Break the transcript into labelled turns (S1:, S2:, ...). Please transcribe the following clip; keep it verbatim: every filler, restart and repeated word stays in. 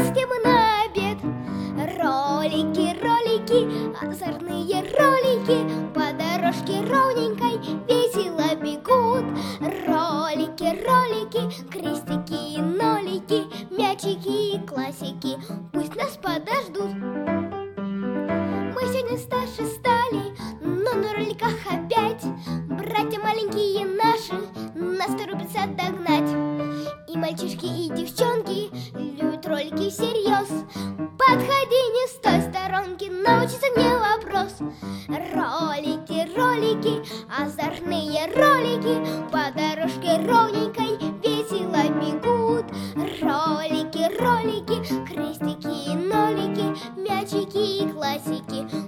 S1: вместе мы на обед. Ролики, ролики, озорные ролики по дорожке ровненькой весело бегут. Ролики, ролики, крестики и нолики, мячики и классики пусть нас подождут. Мы сегодня старше стали, но на роликах опять братья маленькие наши нас торопятся догнать. И мальчишки, и девчонки любят ролики всерьез. Подходи не с той сторонки, научиться не вопрос. Ролики, ролики, озорные ролики по дорожке ровненькой весело бегут. Ролики, ролики, крестики и нолики, мячики и классики